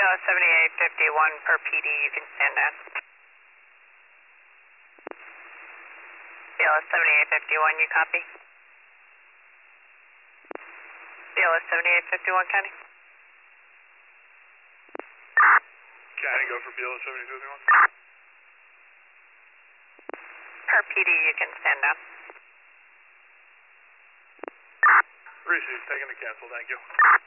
BLS 7851 per PD, you can stand down. BLS 7851, you copy? BLS 7851, County? County, go for BLS 7851. Per PD, you can stand down. Received, taking the cancel, thank you.